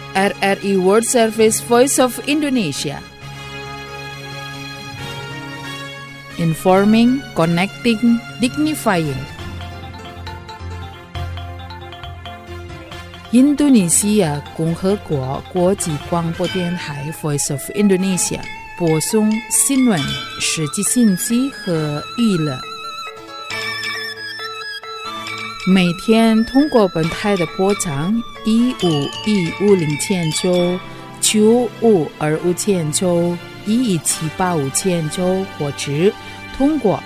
RRI World Service Voice of Indonesia. Informing, connecting, dignifying.印度尼西亚共和国国际广播电台 Voice of Indonesia 播送新闻、实际信息和娱乐。每天通过本台的波长15150千兆、95250千兆、11785千兆，或者通过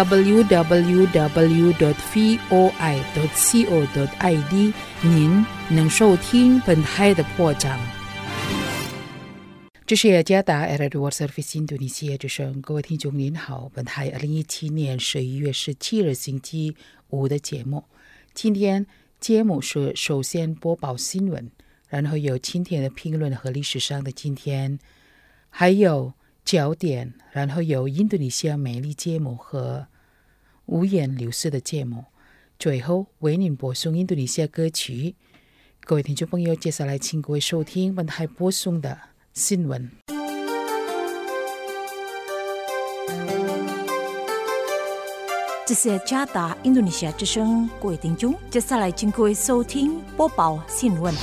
www.voi.co.id 您能收听本台的播讲。这是雅加达 RRI World Service 印度尼西亚之声，各位听众您好，本台2017年11月17日星期五的节目。今天节目是首先播报新闻，然后有今天的评论和历史上的今天，还有焦点，然后有印度尼西亚美丽节目和五颜六色的节目，最后为您播送印度尼西亚歌曲。各位听众朋友，接下来请各位收听本台播送的新闻。 这是加达印度尼西亚之声，各位听众，接下来请各位收听播报新闻。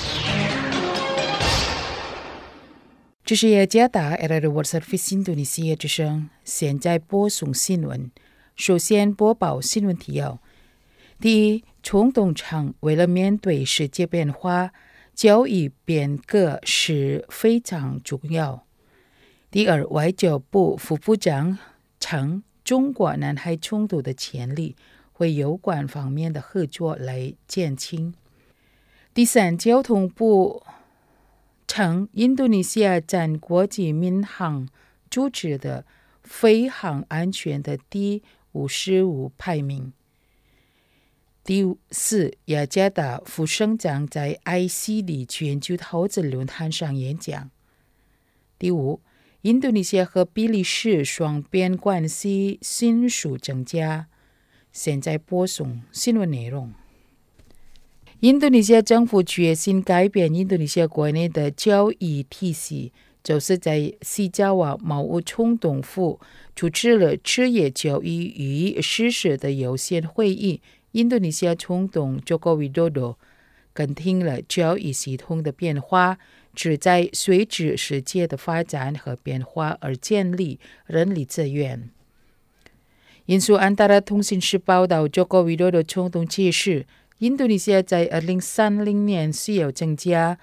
这是雅加达 RRI World Service 印度尼西亚之声，现在播送新闻。首先播报新闻提要：第一，中东场为了面对世界变化，教育变革是非常重要。第二，外交部副部长称中国南海冲突的潜力会有关方面的合作来减轻。第三，交通部称印度尼西亚占国际民航组织的飞航安全的第55排名。第四，雅加达副省长在 ICD 全球投资论坛上演讲。第五，印度尼西亚和比利时双边关系迅速增加。现在播送新闻内容。印度尼西亚政府决心改变印度尼西亚国内的教育体系，就是在西爪哇贸务冲动府主持了职业教育与实施的有限会议。印度尼西亚总统 Joko Widodo 更听了教育系统的变化，旨在随着世界的发展和变化而建立人力资源。引述安达拉通讯社报道， Joko Widodo 总统解释，印度尼西亚在2030年需要增加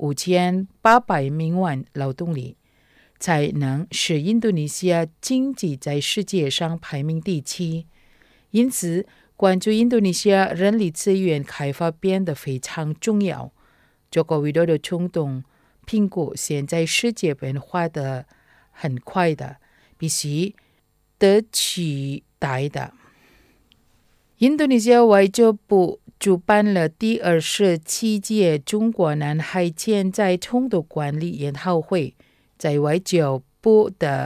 5800名劳动力，才能使印度尼西亚经济在世界上排名第7。因此关注印度尼西亚人力资源开发变得非常重要。Joko Widodo 总统评估，现在世界变化得很快的，必须得取代的。印度尼西亚外交部主办了第27届中国南海潜在冲突管理研讨会，在外交部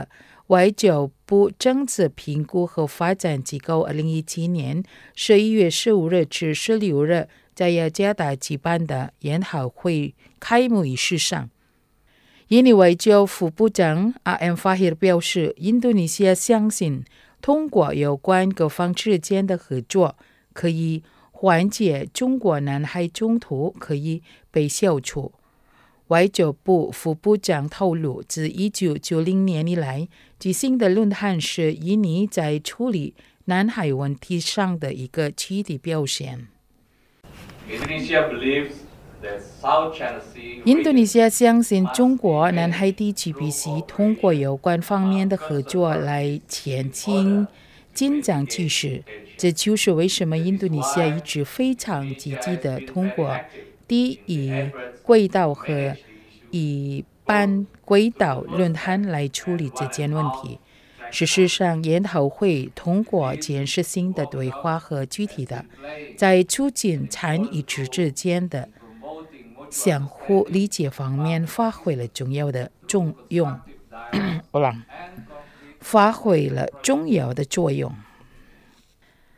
政治评估和发展机构2017年11月15日至16日在雅加达举办的研讨会开幕仪式上，印尼外交副部长 A.M. Fahir 表示，印度尼西亚相信通过有关各方之间的合作，可以缓解中国南海冲突，可以被消除。外交部副部长透露，自1990年以来举行的论坛是印尼在处理南海问题上的一个具体表现。印度尼西亚相信中国南海地区必须通过有关方面的合作来前进紧张趋势。这就是为什么印度尼西亚一直非常积极地通过第一轨道和一般轨道论坛来处理这件问题。事实上，研讨会通过建设性的对话和具体的在促进参与者之间的相互理解方面发挥了重要的作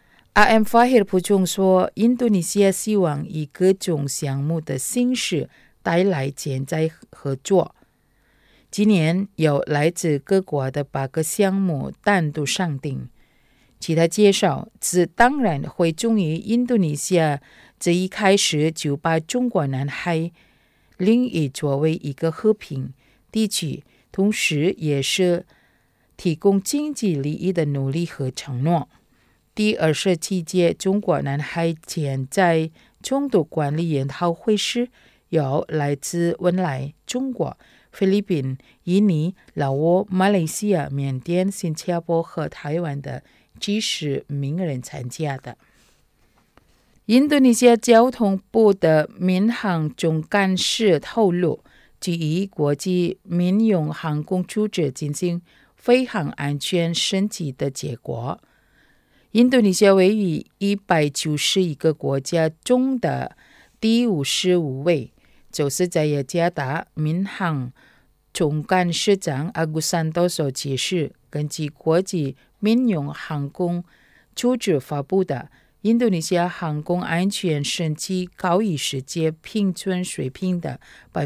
用。A.M. Fahir 补充说，印度尼西亚希望以各种项目的形式带来潜在合作。今年有来自各国的8个项目单独上定。其他介绍，这当然会忠于印度尼西亚这一开始就把中国南海领域作为一个和平地区，同时也是提供经济利益的努力和承诺。第27届中国南海潜在冲突管理研讨会时，有来自文莱、中国、菲律宾、印尼、老挝、马来西亚、缅甸、新加坡和台湾的几十名人参加的。印度尼西亚交通部的民航总干事透露，基于国际民用航空组织进行飞航安全审计的结果，印度尼西亚位于191个国家中的第55位。就是在雅加达民航总干事长阿古桑多所解释，根据国际民用航空组织发布的印度尼西亚航空安全审计高于世界平均水平的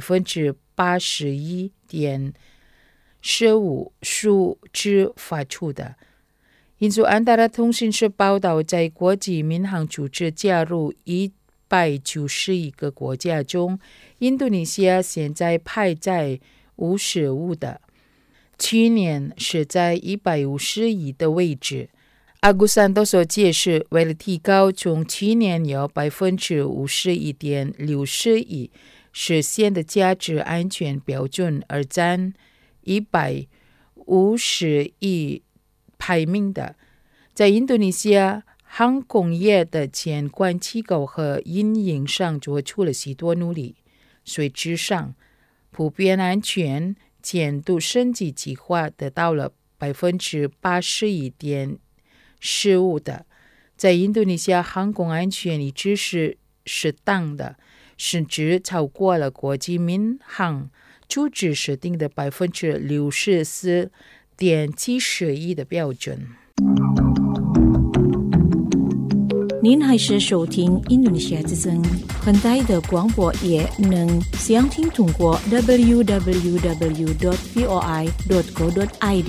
81.15%数值发出的。印度安达拉通讯社报道，在国际民航组织加入191个国家中，印度尼西亚现在排在55的，去年是在151的位置。阿古桑多所解释，为了提高从去年有51.61%实现的价值安全标准而占151排名的，在印度尼西亚航空业的监管机构和运营上做出了许多努力。实质上，普遍安全监督升级计划得到了81.15%的。在印度尼西亚航空安全一直是适当的，甚至超过了国际民航组织设定的64.71%的标准。 您还是收听印度尼西亚之声，很大的广播也能详听通过 www.voi.co.id。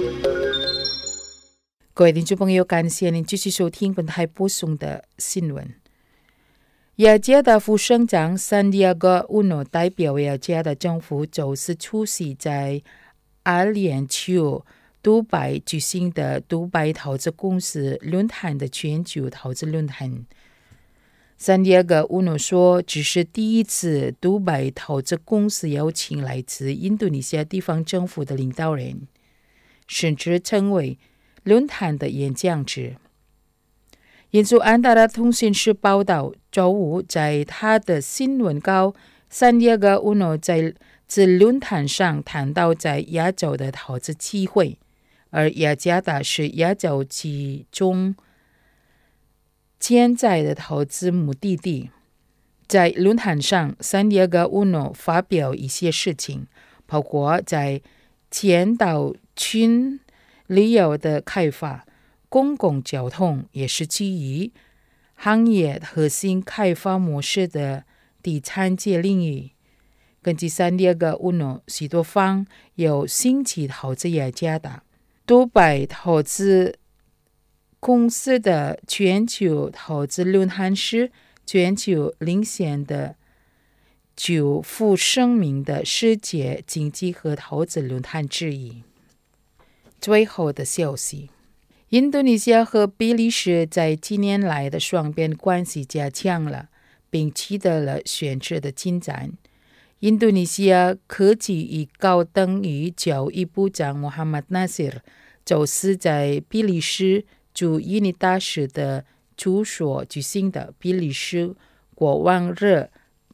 各位听众朋友，感谢您继续收听本台播送的新闻。雅加达副省长桑迪亚戈乌诺代表雅加达政府周四出席在阿联酋杜拜举行的杜拜投资公司论坛的全球投资论坛。桑迪亚戈乌诺说，这是第一次杜拜投资公司邀请来自印度尼西亚地方政府的领导人，甚至成为论坛的演讲者。印度安达拉通讯社报道，周五在他的新闻稿，桑迪亚戈乌诺在这论坛上谈到在亚洲的投资机会，而雅加达是亚洲其中潜在的投资目的地。在论坛上，桑迪亚戈乌诺发表一些事情，包括在前岛群旅游的开发、公共交通，也是基于行业核心开发模式的第三界领域。根据桑迪亚戈乌诺，许多方有兴趣投资雅加达。杜拜投资公司的全球投资论坛是全球领先的具负盛名的世界经济和投资论坛之一。最后的消息，印度尼西亚和比利时在近年来的双边关系加强了，并取得了显著的进展。印度尼西亚科技与高等教育部长穆罕默德·纳西尔周四在比利时驻印尼大使的住所举行的比利时国王日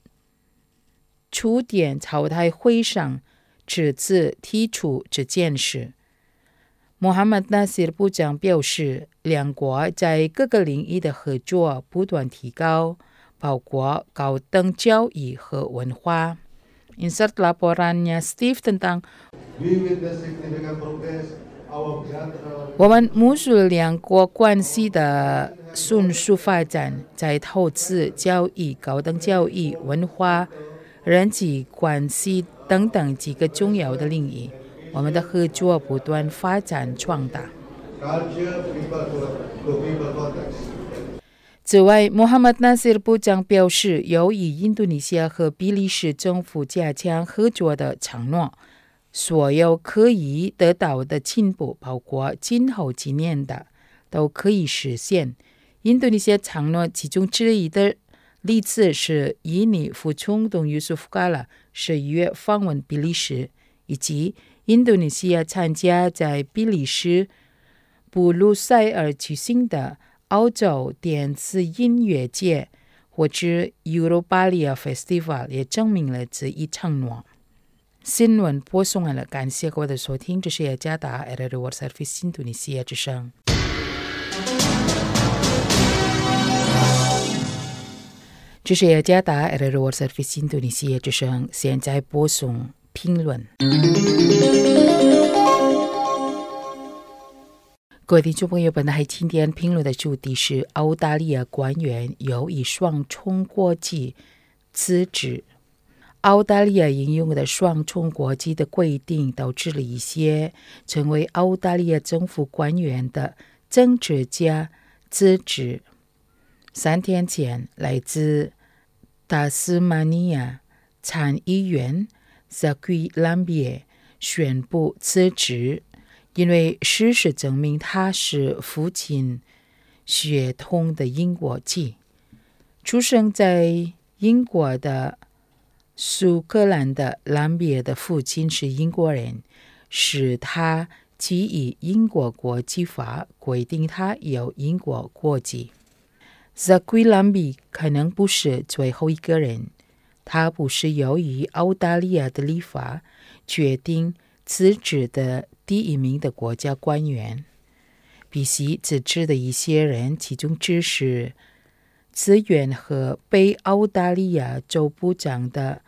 出典招待会上此次提出这件事。穆罕默德·纳西尔部长表示，两国在各个领域的合作不断提高，包括高等教育和文化。Insert laporannya Steve tentang 我们目视两国关系的迅速发展，在投资、教育、高等教育、文化人际关系等等几个重要的领域，我们的合作不断发展壮大。此外，穆罕默德·纳西尔部长表示，由于印度尼西亚和比利时政府加强合作的承诺，所有可以得到的进步，包括今后几年的，都可以实现。印度尼西亚承诺其中之一的例子是印尼副总统尤苏夫·卡拉11月访问比利时，以及印度尼西亚参加在比利时布鲁塞尔举行的澳洲电子音乐节，或者 Europalia Festival， 也证明了这一承诺。新闻播送完了，感谢各位的收听，这是雅加达 RRI World Service 印度尼西亚之声。这是雅加达 RRI World Service 印度尼西亚之声，现在播送评论。各位听众朋友，本台今天评论的主题是澳大利亚官员由于双重国籍辞职。澳大利亚引用的双重国籍的规定，导致了一些成为澳大利亚政府官员的政治家辞职。3天前，来自塔斯马尼亚参议员 Zaki Lambie 宣布辞职，因为事实证明他是父亲血统的英国籍。出生在英国的苏格兰的兰比的父亲是英国人，使他基于英国国籍法规定他有英国国籍。Zaki Lambie 可能不是最后一个人，他不是由于澳大利亚的立法决定辞职的第一名的国家官员。比起辞职的一些人，其中只是资源和被澳大利亚州部长的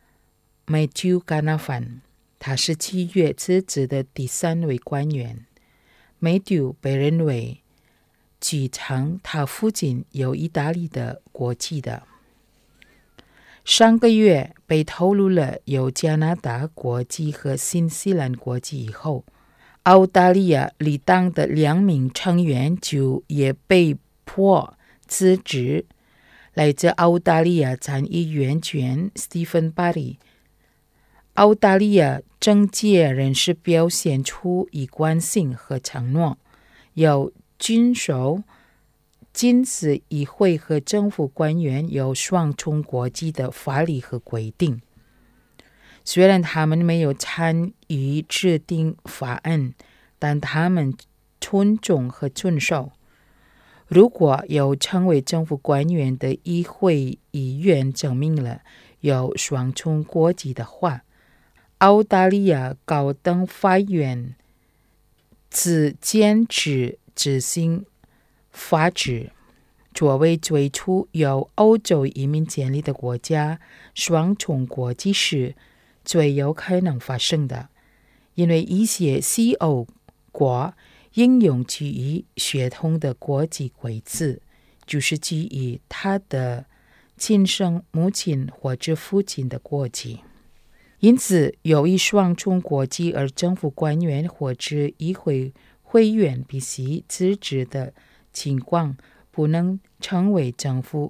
Matthew Canavan， 他是7月辞职的第3位官员。Matthew 被认为继承他父亲有意大利的国籍的。上个月被透露了有加拿大国籍和新西兰国籍以后，澳大利亚立党的2名成员就也被迫辞职。来自澳大利亚参议员权 Stephen Parry， 澳大利亚政界人士表现出一贯性和承诺，要遵守禁止议会和政府官员有双重国籍的法律和规定。虽然他们没有参与制定法案，但他们尊重和遵守。如果有成为政府官员的议会议员证明了有双重国籍的话，澳大利亚高等法院自坚持执行法制。作为最初由欧洲移民建立的国家，双重国籍是最有可能发生的，因为一些西欧国应用基于血统的国籍规则，就是基于他的亲生母亲或者父亲的国籍。因此，由于双重国籍而政府官员或者议会会员必须辞职的情况，不能成为政府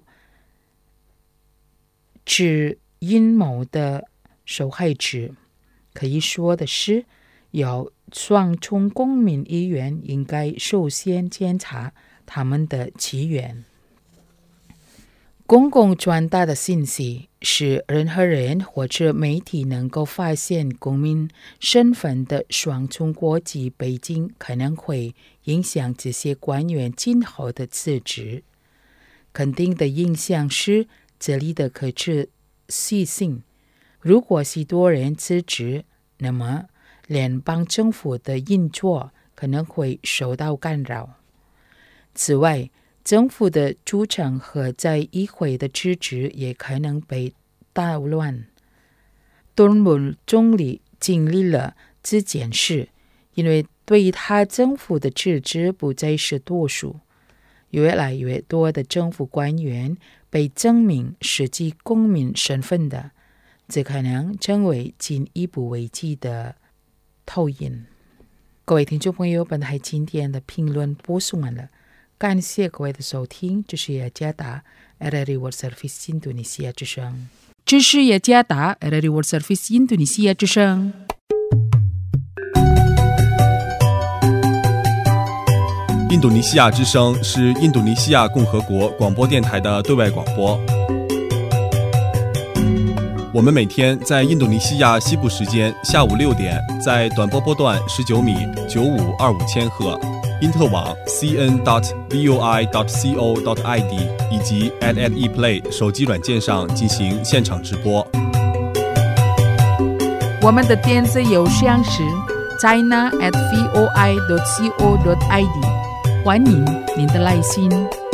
之阴谋的受害者。可以说的是，有双重公民议员应该首先检查他们的起源。公共传达的信息是任何人或者媒体能够发现公民身份的双重国籍背景，可能会影响这些官员今后的辞职。肯定的影响是这里的可持续性。如果许多人辞职，那么联邦政府的运作可能会受到干扰。此外，政府的组成和在议会的支持也可能被打乱。敦姆总理经历了这件事，因为对他政府的支持不再是多数。越来越多的政府官员被证明实际公民身份的， 这可能成为进一步危机的投影。各位听众朋友，本台今天的评论播送完了，感谢各位的收听，这是雅加达 RRI World Service 印度尼西亚之声。这是雅加达 RRI World Service 印度尼西亚之声。 印度尼西亚之声是印度尼西亚共和国广播电台的对外广播。我们每天在印度尼西亚西部时间下午6点，在短波波段19米9525千赫、因特网 cn.voi.co.id 以及 @eplay 手机软件上进行现场直播。 我们的电子邮箱是 china@voi.co.id， 欢迎您的来信。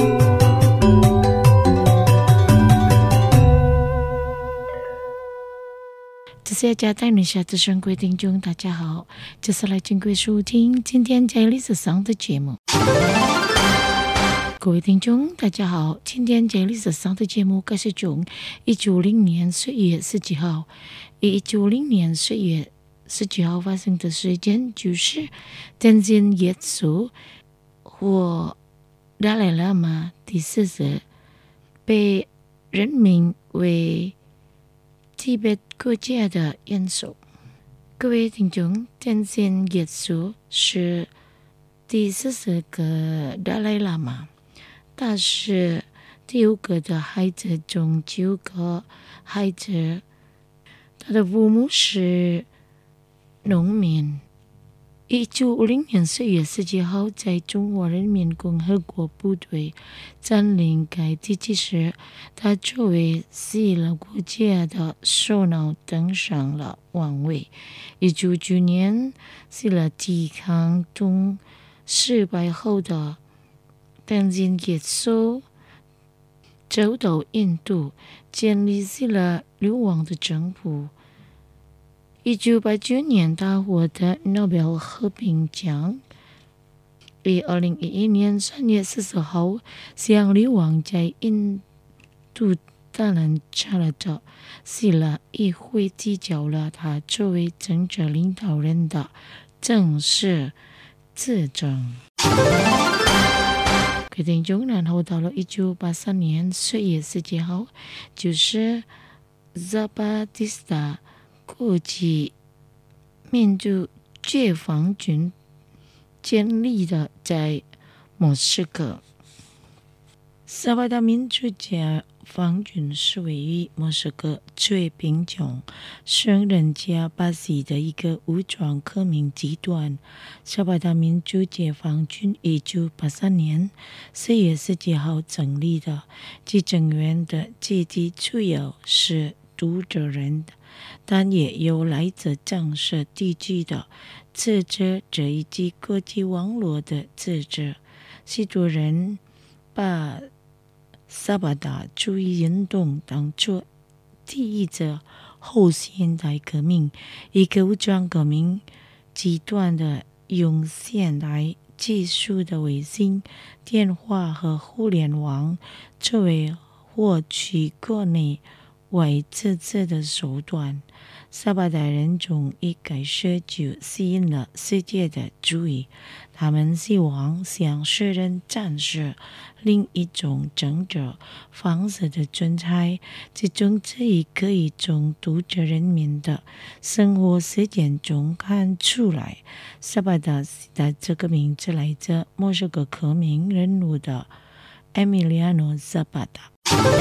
这是加带你下之声各位听众大家好，接下来请各位收听今天在历史上的节目。各位听众大家好，今天在历史上的节目开始从190年4月17号190年4月17号发生的事件，就是天津耶稣或达赖喇嘛第40被任命为提贝国家的元首。各位听众，天津耶稣是第40个达赖喇嘛，他是第5个的孩子中9个孩子，他的父母是农民。1950年4月17号，在中华人民共和国部队占领该地区时，他作为希腊国家的首脑登上了王位。1999年，希腊抵抗中失败后的天津耶稣走到印度，建立希腊流亡的政府。1989年，他获得诺贝尔和平奖。2011年3月40号，向流亡在印度的人查拉特希腊议会提交了他作为政治领导人的正式辞呈。决定中，然后到了1983年4月17号，就是扎巴蒂斯塔国际民主解放军建立的在莫斯科。萨巴达民主解放军是位于莫斯科最贫穷、圣人加巴西的一个武装革命集团。萨巴达民主解放军1983年4月17号成立的，其成员的基地主要是读者人，但也有来自江浙地区的记者者以及国际网络的记者。许多人把萨巴达主义运动当作第一次后现代革命，一个武装革命极端的用现代技术的卫星、电话和互联网作为获取国内外资质的手段。萨巴达人从一开始就吸引了世界的注意，他们希望向世人展示另一种政治方式的存在，这种之一可以从读者人民的生活实践中看出来。萨巴达的这个名字来自莫斯科革命人物的埃米利亚诺·萨巴达。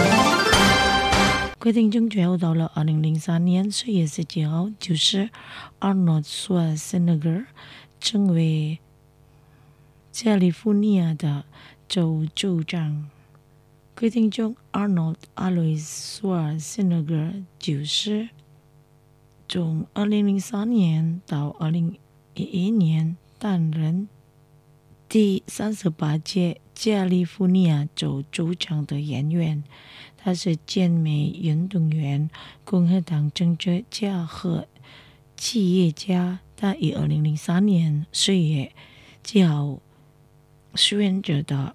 各位听众，最后到了2003年4月17号，就是 Arnold Schwarzenegger 成为加利福尼亚的州州长。各位听众， Arnold Alois Schwarzenegger 就是从2003年到2011年担任第38届加利福尼亚州州长的演员。他是健美运动员、共和党政治家和企业家。他于2003年4月7号选择的，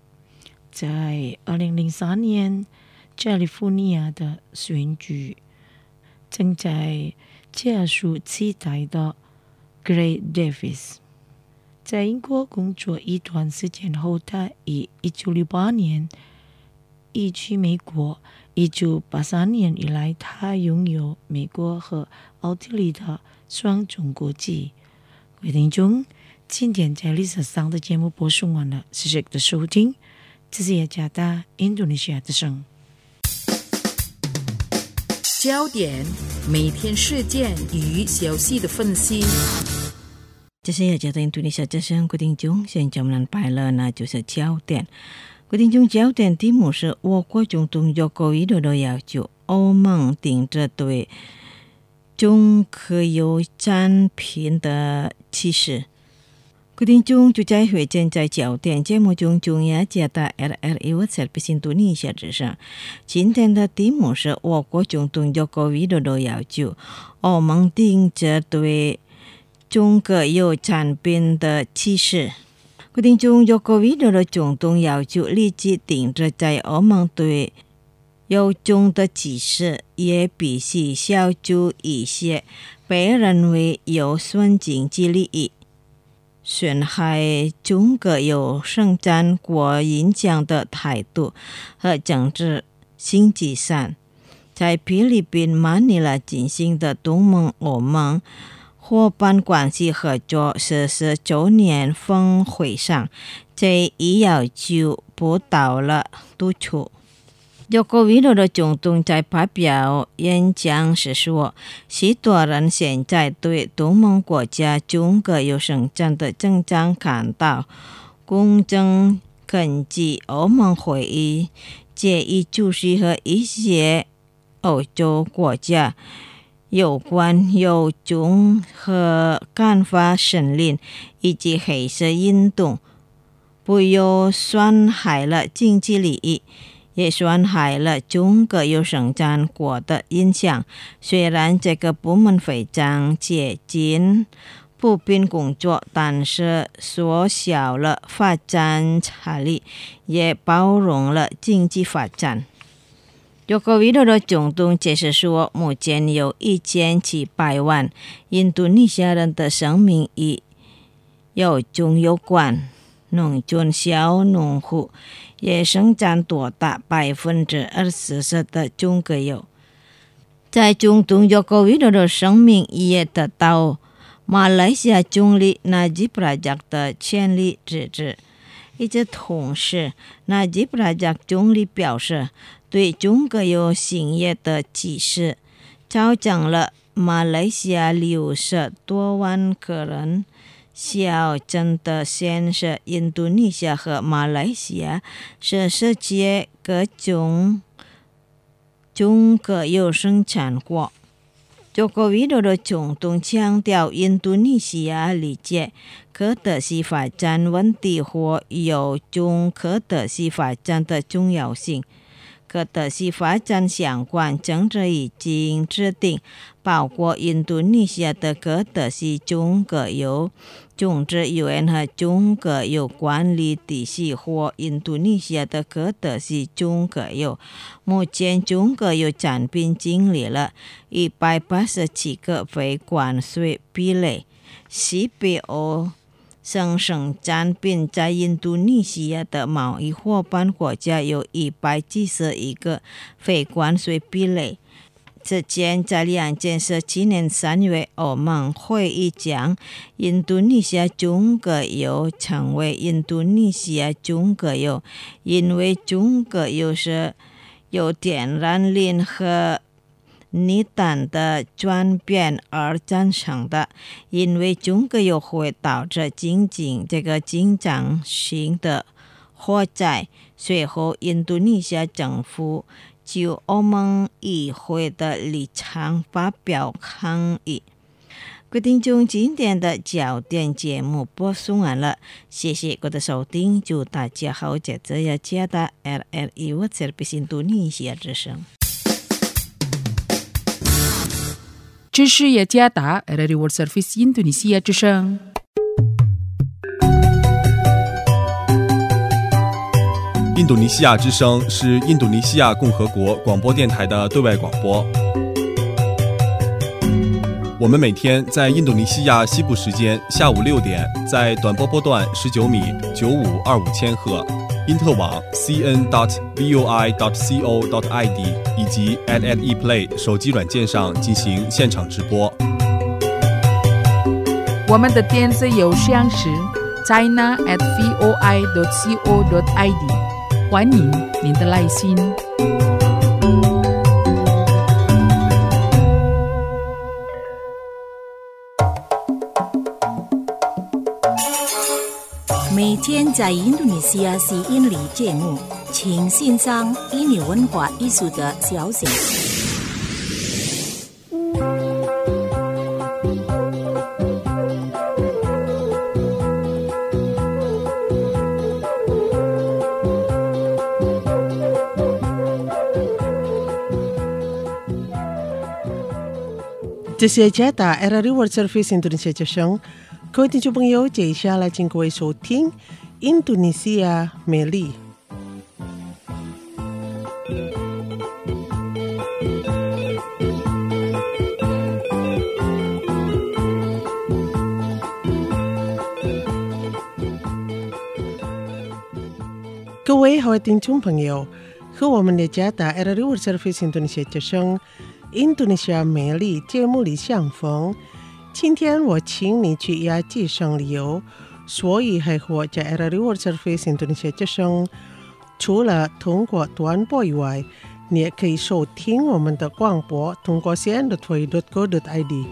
在2003年加利福尼亚的选举， 正在家属期待的 Gray Davis。在英国工作一段时间后，他于1968年移居美国。1983年以来，他拥有美国和奥地利的双重国籍。各位听众，今天在历史上的节目播送完了，谢谢你的收听。这是雅加达印度尼西亚之声。 焦点，每天事件与消息的分析。 这是雅加达印度尼西亚之声，各位听众，现在我们拜了，那就是焦点。各位听众，焦点题目是我国总统约翰维多多要求欧盟停止对中科油产品的歧视。各位听众，就在会见在焦点节目中，中雅加达 RRI 我塞比印度尼西亚之声。今天的题目是我国总统约翰维多多要求欧盟停止对中国油产品的歧视。各位听众，约翰维多多总统要求立即停止在欧盟对油中的歧视，也必须消除一些被认为有损经济利益、损害中国油生产国影响的态度和政治心计上。在菲律宾马尼拉进行的东盟欧盟伙伴关系合作40周年峰会上，这一要求得到了督促。约翰维多多总统在发表演讲时说，许多人现在对东盟国家中国油生产的增长感到公正。根据欧盟会议决议，就是和一些欧洲国家有关油中和干化森林以及黑色运动，不又损害了经济利益，也损害了中国油生产国的影响。虽然这个部门非常接近普遍工作，但是缩小了发展差异，也包容了经济发展。约翰维多多总统解释说，目前有1700万印度尼西亚人的生命与油中有关。农村小农户也生产多达24%的中国油。在总统约翰维多多声明也得到马来西亚总理纳吉布拉贾的全力支持。与此同时，纳吉布拉贾总理表示，对中国油行业的歧视造成了马来西亚60多万个人小镇的县市。印度尼西亚和马来西亚是世界各种中国油生产国。约翰维多多总统强调，印度尼西亚理解可持续发展问题和油中可持续发展的重要性。可持续发展相关政策已经制定，包括印度尼西亚的可持续中国油种植园和中国油管理体系和印度尼西亚的可持续中国油。目前中国油产品经历了187个非关税壁垒。CPO 生产品在印度尼西亚的贸易伙伴国家有171个非关税壁垒。之前在2017年3月，欧盟会议将印度尼西亚中国油称为印度尼西亚中国油，因为中国油是由天然磷和泥炭的转变而产生的，因为中国油会导致这个经常性的火灾。随后，印度尼西亚政府就欧盟议会的立场发表抗议。各位听众，今天的焦点节目播送完了，谢谢各位的收听，祝大家好，这雅加达 RRI 我塞比印度尼西亚之声。 这是雅加达 RRI World Service 印度尼西亚之声。 印度尼西亚之声是印度尼西亚共和国广播电台的对外广播。 我们每天在印度尼西亚西部时间下午6点，在短波波段19米9525千赫，因特网 cn.voi.co.id 以及 @eplay 手机软件上进行现场直播。 我们的电子邮箱是 china@voi.co.id， 欢迎您的来信。 每天在印度尼西亚是印尼节目，请欣赏印尼文化艺术的消息。 这是加达 RRI World Service 印度尼西亚之声，各位听众朋友，接下来请各位收听印度尼西亚美丽。各位好，听众朋友，和我们的加达 RRI World Service 印度尼西亚之声印度尼西亚美丽节目里相逢。今天我请你去亚吉省旅游，所以还和在 RRI World Service 印度尼西亚之声，除了通过短波以外，你也可以收听我们的广播，通过 cn.voi.co.id。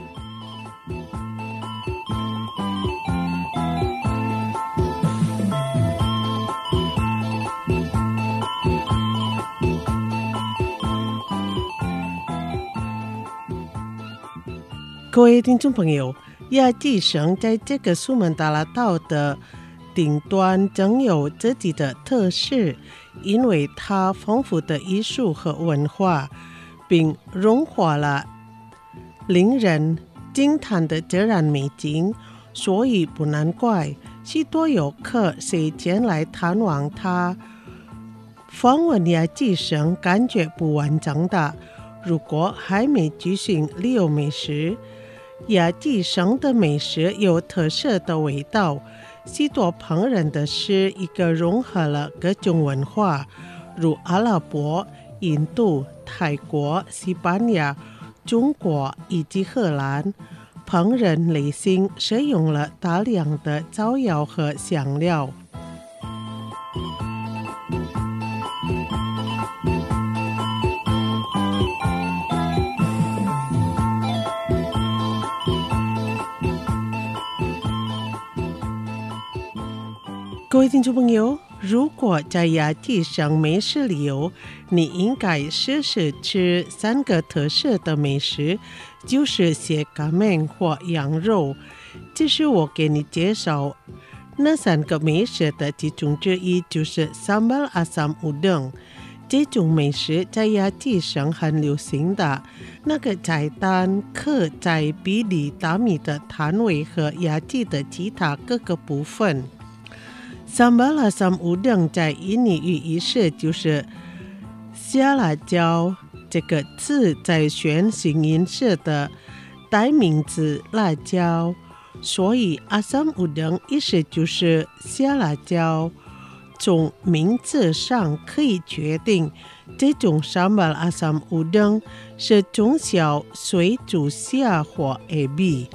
各位听众朋友，亚吉省在这个苏门答腊岛的顶端拥有自己的特色，因为它丰富的艺术和文化，并融化了令人惊叹的自然美景，所以不难怪许多游客时间来探望它。访问亚吉省感觉不完整的，如果还没举行旅游美食，亚吉省的美食有特色的味道，许多烹饪的是一个融合了各种文化，如阿拉伯、印度、泰国、西班牙、中国以及荷兰。烹饪类型使用了大量的草药和香料。各位听众朋友，如果在亚吉省美食旅游，你应该试试吃3个特色的美食，就是蟹咖面或羊肉。这是我给你介绍那3个美食的其中之一，就是 Sambal Asam Udang。这种美食在亚吉省很流行的，那个菜单刻在比利大米的摊位和亚吉的其他各个部分。Sambal Asam Udang 在印尼语意思就是虾辣椒，这个字在选形音色的代名词辣椒，所以 Asam Udang 意思就是虾辣椒。从名字上可以决定，这种 Sambal Asam Udang 是从小水煮虾或ebi。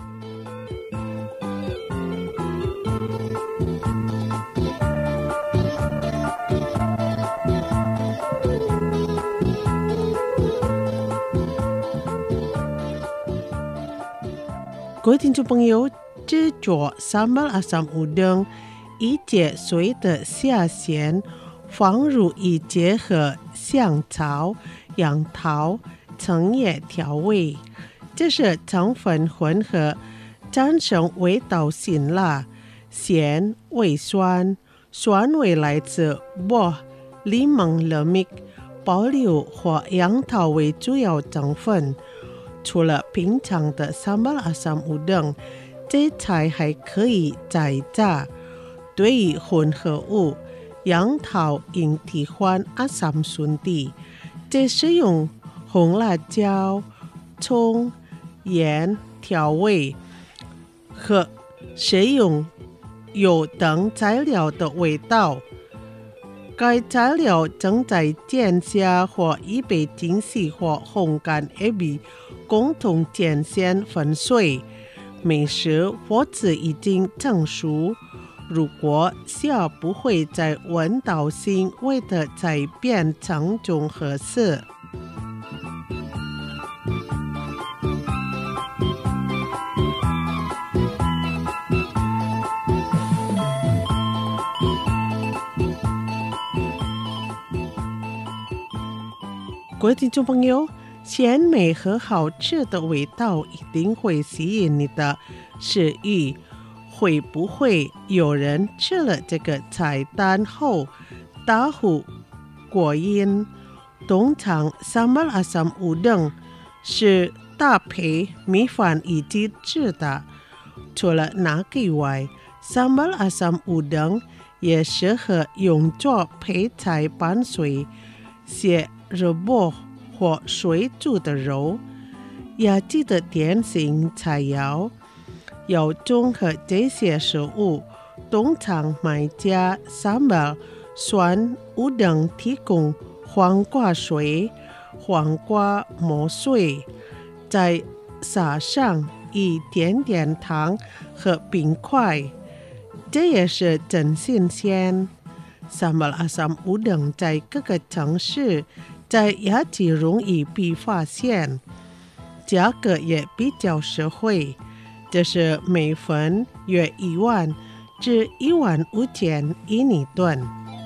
各位听众朋友，制作 Sambal Asam Udang 以节水的虾馅放入以结合香草、杨桃、橙叶调味，这是成分混合，产生味道辛辣、咸、微酸，酸味来自薄、limang lemik、保留或杨桃为主要成分。除了平常的 Sambal Asam Udang， 这菜还可以再炸。对于混合物，杨桃应替换 Asam Sunti， 这是用红辣椒、葱、盐、 调味和使用油等材料的味道。该材料正在煎下或已被精细或烘干而被共同煎鲜粉碎。美食或者已经成熟，如果下不会在闻到腥味的才变成种合适。各位听众朋友，鲜美和好吃的味道一定会吸引你的食欲。会不会有人吃了这个菜单后大呼过瘾？通常sambal asam udang是搭配米饭一起吃的。除了那个以外，sambal asam udang也适合用作配菜伴随些肉末或水煮的肉。亚洲的典型菜肴要综合这些食物，通常买加sambal、酸udang提供黄瓜水、黄瓜磨碎，再撒上一点点糖和冰块，这也是真新鲜。sambal asam udang 在各个城市在亚洲容易被发现，价格也比较实惠，这是每份约1万至15000印尼盾。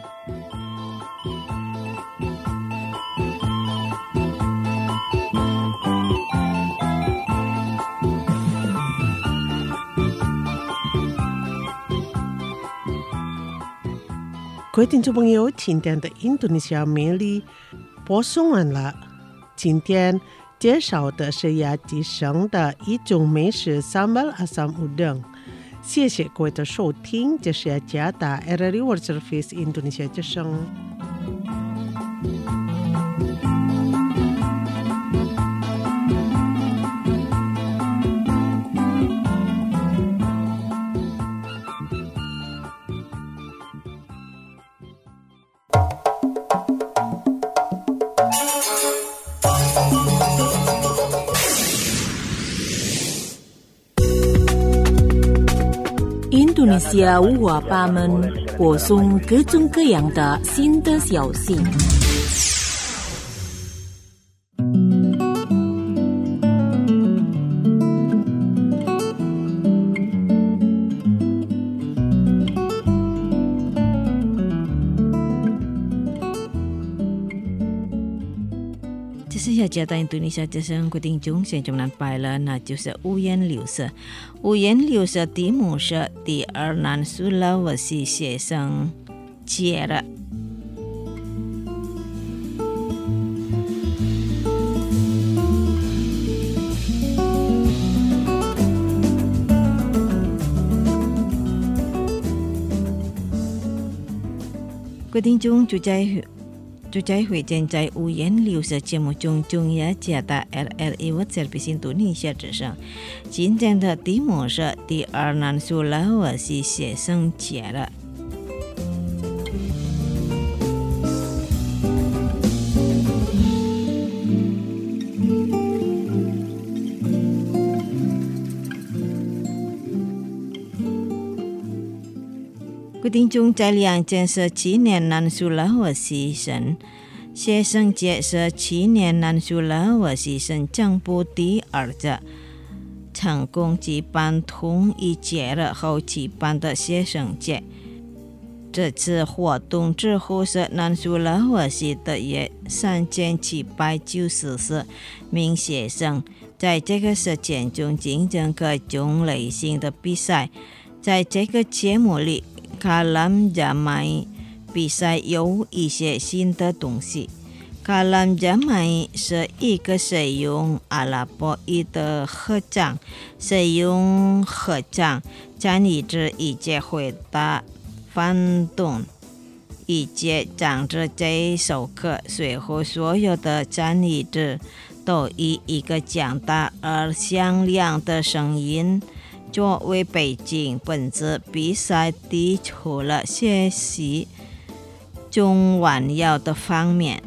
各位听众朋友，今天的印度尼西亚美丽播送完了。今天介绍的是亚洲省的一种美食 sambal asam udang。谢谢各位的收听，这是雅加达 RRI World Service Indonesia 之声。 印度尼西亚五花八门，播送各种各样的新的消息。 这是雅加达印度尼西亚之声固定中现中南拜了，那就是五颜六色。五颜六色题目是第2难Sulawesi学生节了。固定中就在会见在五颜六色节目中，中雅加达 RRI World Service 印度尼西亚之声。今天的题目是第2难Sulawesi学生节了。固定中在2件是7年南Sulawesi省学生节，是7年南Sulawesi省政府第2次成功举办同一节日后举办的学生节。这次活动之后是南Sulawesi的约3794名学生在这个时间中竞争各种类型的比赛。在这个节目里Kalam Jamai 比赛有一些新的东西。Kalam Jamai 是一个使用阿拉伯语的合唱，使用合唱参与者以及回答反动，以及唱着这首歌，随后所有的参与者都以一个强大而响亮的声音作为背景。本次比赛提出了学习中晚要的方面。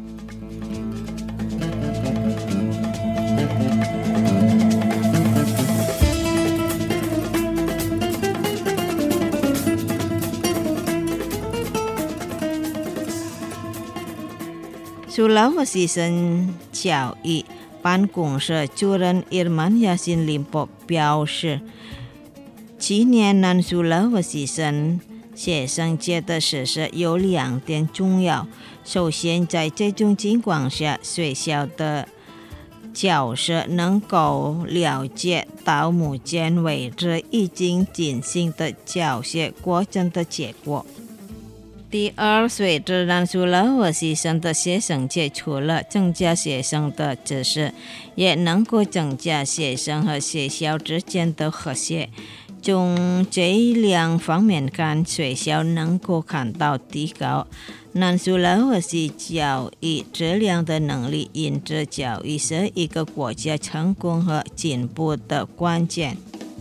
苏拉威西省教育办公室主任伊尔曼亚辛林博表示，今年南苏拉威西省学生节的实施有2点重要。首先，在这种情况下，学校的教师能够了解到目前为止已经进行的教学过程的结果。第二，随着南苏拉威西省的学生节，除了增加学生的知识，也能够增加学生和学校之间的和谐。从这2方面看，学校能够看到提高南苏拉威西教育质量的能力，因此教育是一个国家成功和进步的关键。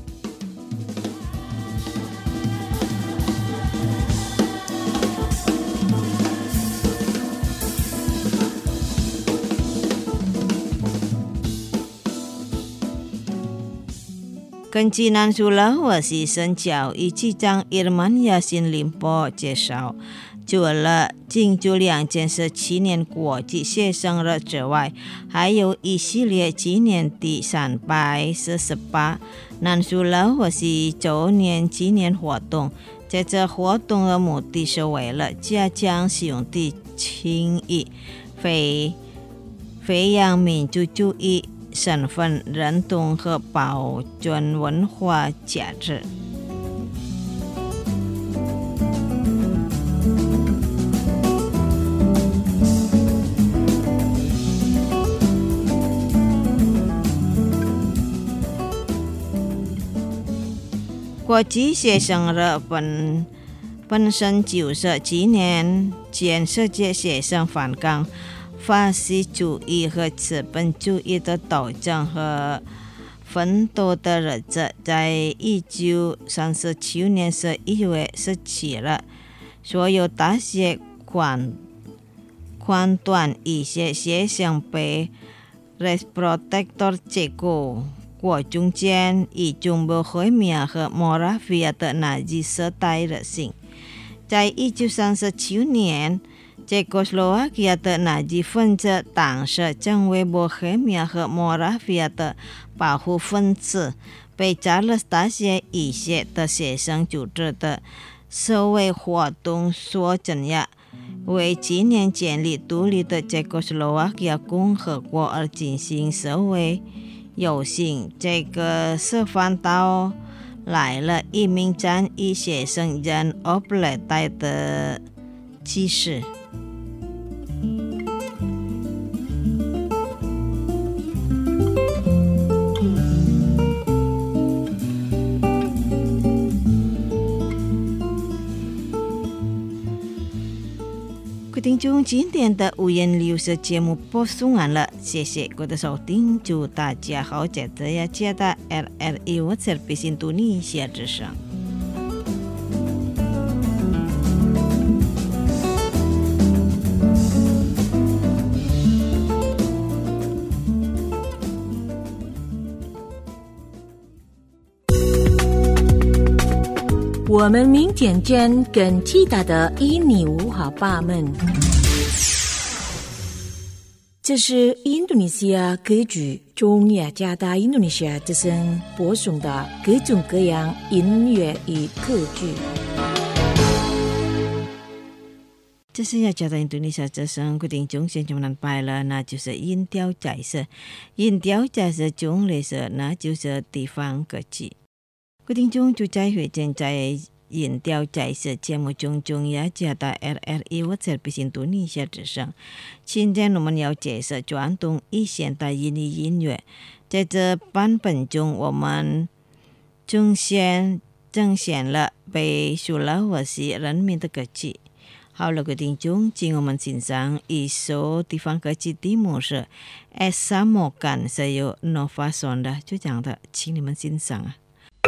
根据南苏拉威西省教育局长伊尔曼亚辛林博介绍，除了庆祝2017年国际学生日之外，还有一系列纪念第348南苏拉威西周年纪念活动。这次活动的目的是为了加强兄弟情谊，培养民族主义身份认同和保存文化价值。国际学生日本身就是纪念全世界学生反抗法西主义和资本主义的斗争和奋斗的日子。在1937年11月17日，所有大学宽短一些学生被 Respector 结果国中间以中波黑米亚和莫拉维亚的纳粹时代热性。在1937年，捷克斯洛伐克的纳粹分子当时成为波黑米亚和莫拉维亚的保护分子，被查尔斯大学一些的学生组织的社会活动所镇压，为纪念建立独立的捷克斯洛伐克共和国而进行社会游行。这个是反倒来了一名战役学生人欧布雷代的启示。听众，今天的五颜六色节目播送完了，谢谢各位的收听，祝大家好，记得要记得 RRI 我是比印度尼西亚之声。 我们明天见更其他的印尼文化吧们。这是印度尼西亚歌剧中雅加达印度尼西亚之声播送的各种各样音乐与歌剧。 这是雅加达印度尼西亚之声固定中现中南拜了，那就是音调彩色。音调彩色中类色，那就是地方歌剧。各位听众，就再会见在音调彩色节目中雅加达 RRI 我是印度尼西亚之声。今天我们要介绍传统与现代印尼音乐。在这版本中，我们呈现了被苏拉威西人民的歌曲， 好了，各位听众，请我们欣赏一首地方歌曲，题目是 Esa Mokan Sayo Nova Sonda 就这样的，请你们欣赏啊。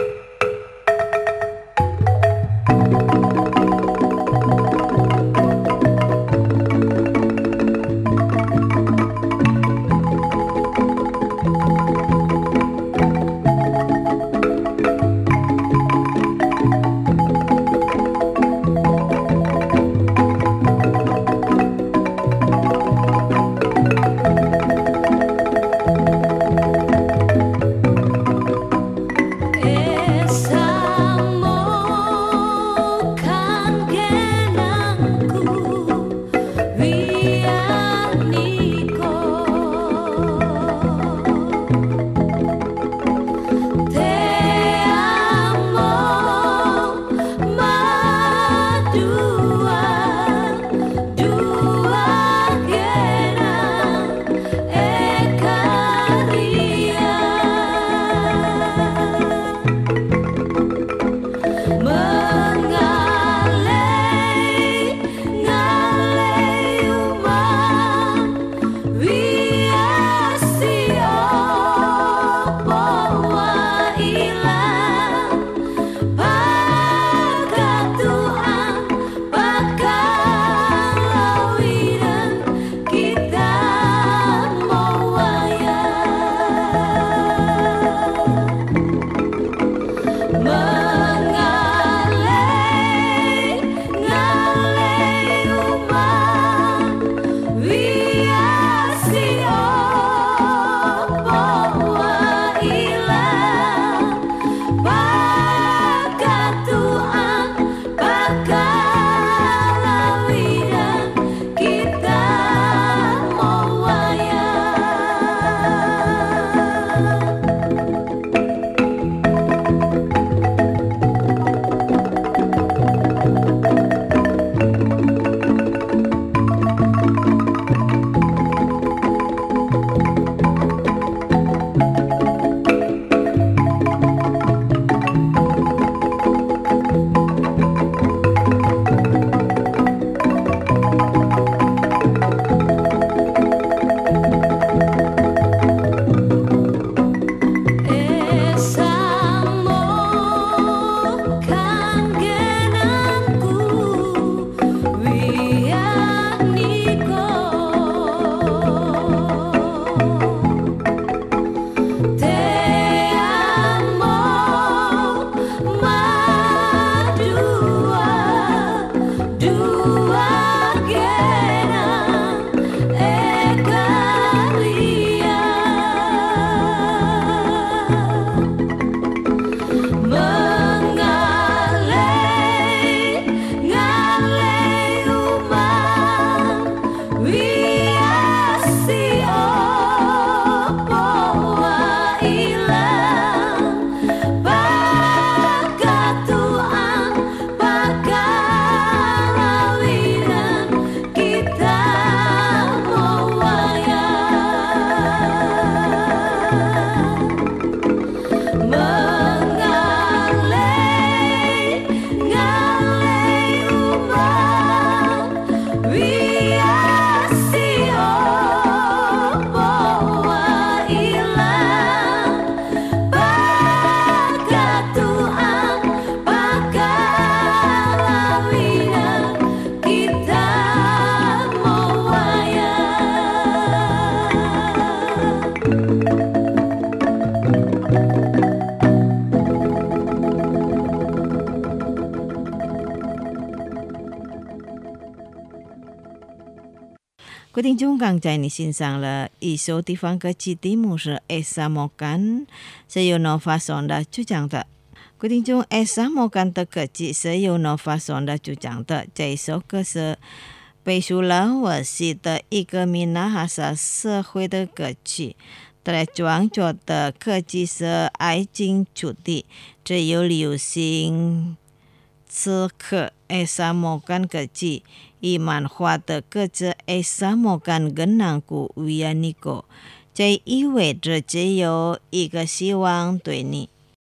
各位听众，刚才你欣赏了一首地方歌曲，题目是 Esa Mokan Sayo Nova Sonda 就讲的。各位听众 ，Esa Mokan 的歌曲 Sayo Nova Sonda 就讲的。这一首歌是背书了我系的一个闽南哈萨社会的歌曲。在创作的歌曲是爱情主题，只有流行此刻 Esa Mokan 歌曲。以漫画的歌词 Esa Mokan Genangku Wiyaniko， 这意味着只有一个希望对你。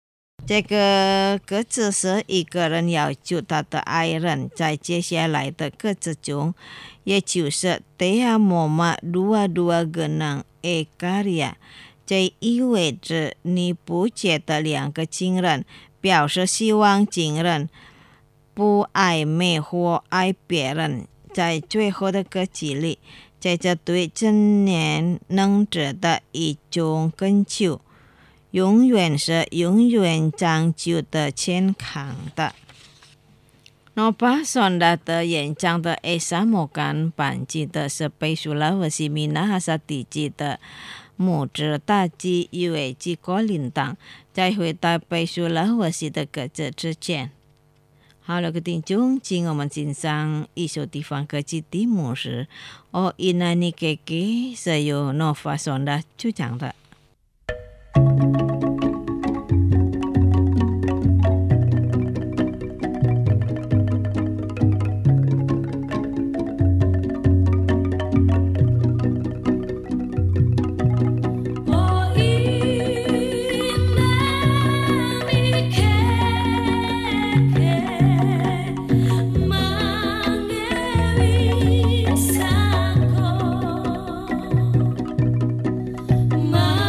这个格子是一个人要救他的爱人，在接下来的格子中，也就是Tea Moma dua-dua genang Ekaria， 这意味着你不觉得两个情人，表示希望情人不暧昧或爱别人。在最后的格子里，在这对真年能者的一种恳求，永远是永远长久的健康的。Nopasonda的演讲的Esa Mogan 版记的是被苏拉和西米纳哈萨地记的母子大记以为记过铃铛，在回到被苏拉和西的格子之前。好了，各位听众，请我们欣赏一首地方歌曲的模式。Inani Keke 是由 Nopasonda 主讲的。 Ma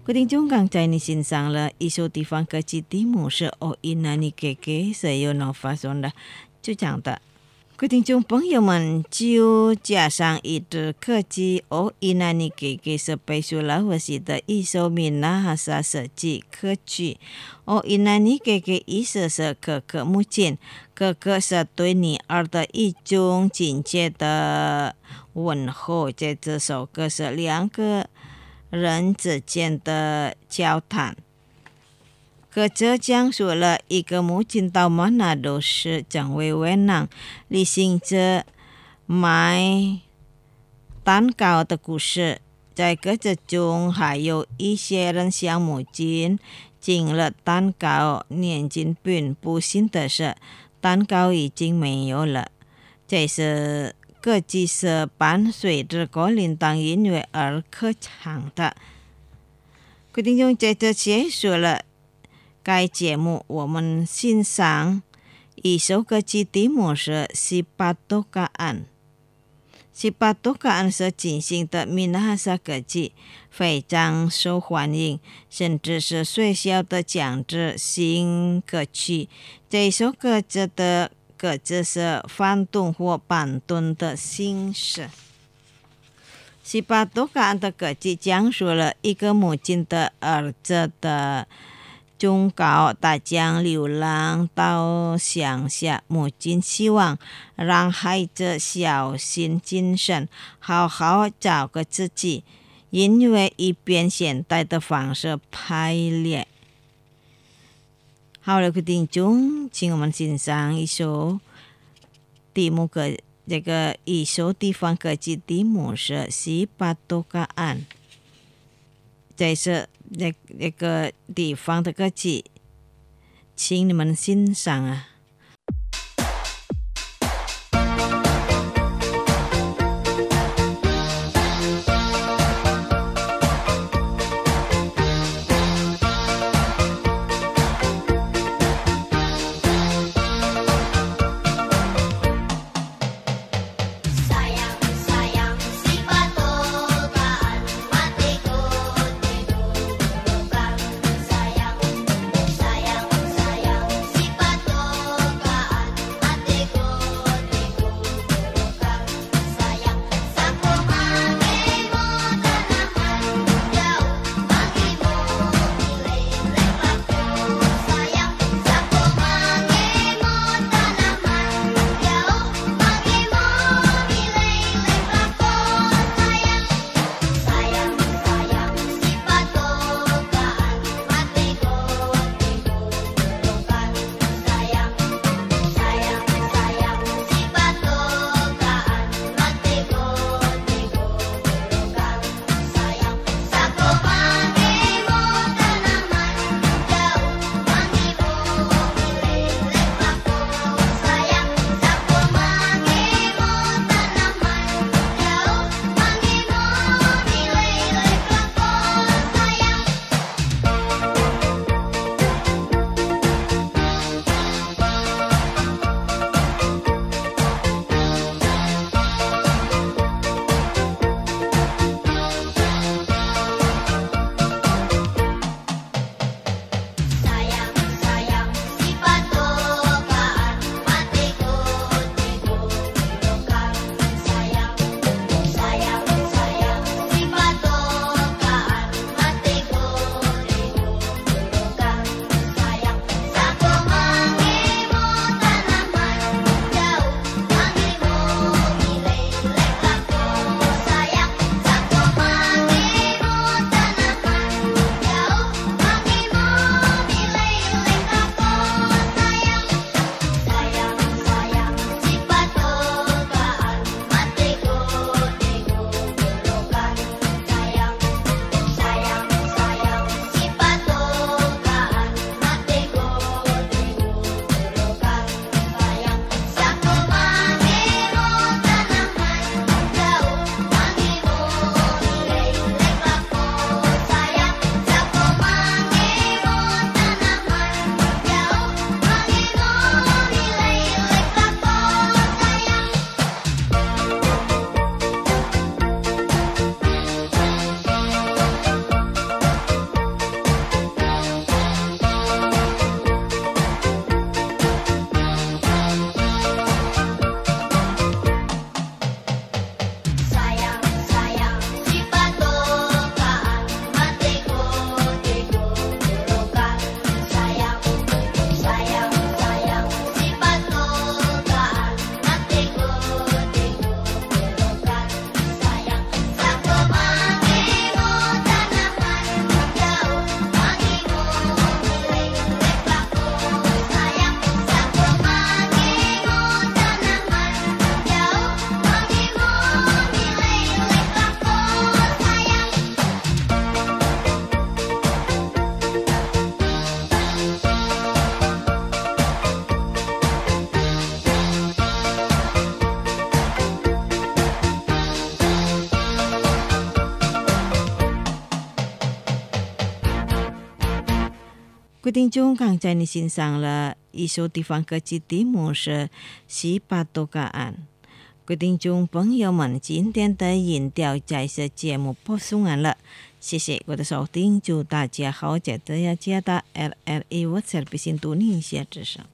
各位听众刚才你欣赏了一首地方歌曲题目是哦伊那尼给给是由哪发送的，就这样的。各位听众朋友们，就加上一支歌曲哦伊那尼给给是贝苏拉沃西的一首闽南哈萨设计歌曲。哦伊那尼给给意思是哥哥母亲，哥哥是对女儿的一种亲切的问候。这首歌是两个人之间的交谈。歌词讲述了一个母亲到马纳多时成为为难旅行者买蛋糕的故事。在歌词中还有一些人向母亲进了蛋糕，年轻并不幸的是蛋糕已经没有了。这是歌曲是伴随着高铃铛音乐而歌唱的。各位听众，这就结束了该节目。我们欣赏一首歌曲，题目是西巴多嘎安。西巴多嘎安所进行的闽南哈萨歌曲非常受欢迎，甚至是学校的讲制新歌曲。这首歌曲的歌词是翻动或板顿的形式。西巴多嘎安的歌曲讲述了一个母亲的儿子的忠告，他将流浪到乡下，母亲希望让孩子小心谨慎，好好照顾自己。音乐以变现代的方式排列。好了，各位听众，请我们欣赏一首题目歌，这个一首地方歌曲题目是西巴多嘎安。这是那个地方的歌曲，请你们欣赏啊。 Sayang, sayang, si Pato 各位听众刚才你欣赏了一首地方歌曲，题目是西巴多嘎安。各位听众朋友们，今天的音调在这节目播送完了，谢谢各位的收听，祝大家好，记得要加到 LRA WhatsApp 印度尼西亚之声。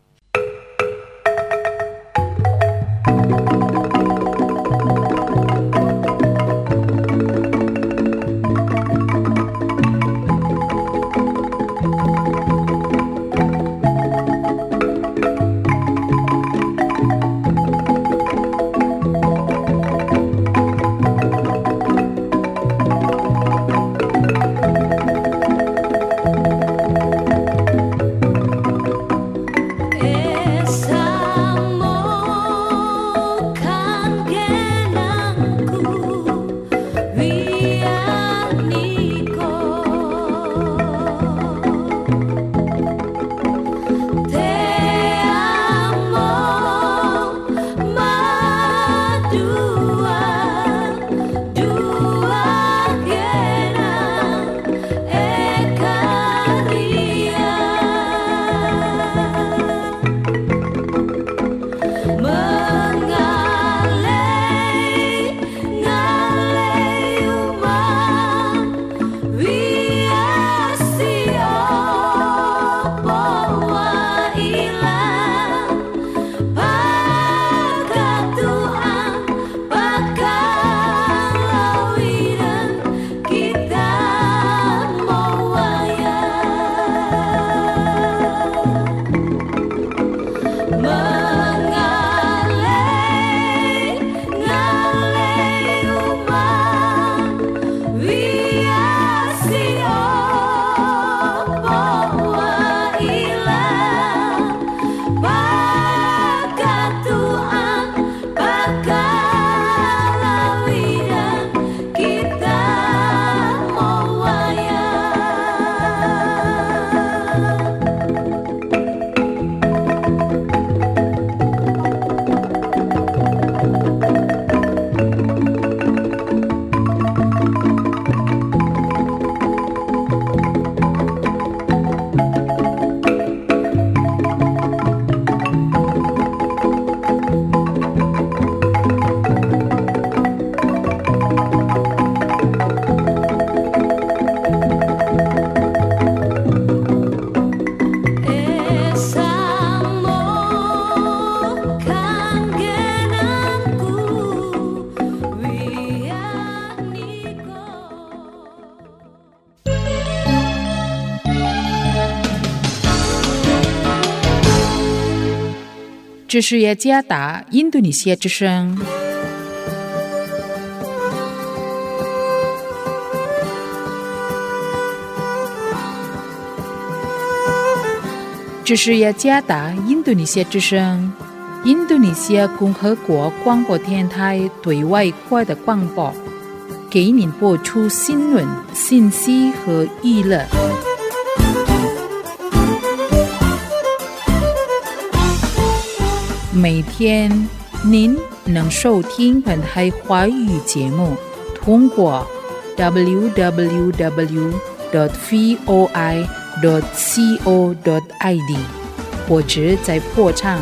这是雅加达印度尼西亚之声。这是雅加达印度尼西亚之声，印度尼西亚共和国广播电台对外国的广播，给您播出新闻、信息和娱乐。每天您能收听本台华语节目，通过 www.voi.co.id 或者在波长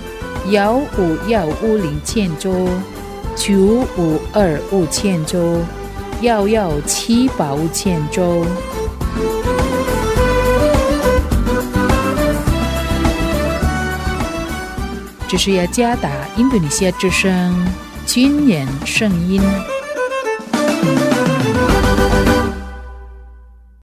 15150千兆、9525千兆、11785千兆。这是雅加达印度尼西亚之声军人声音。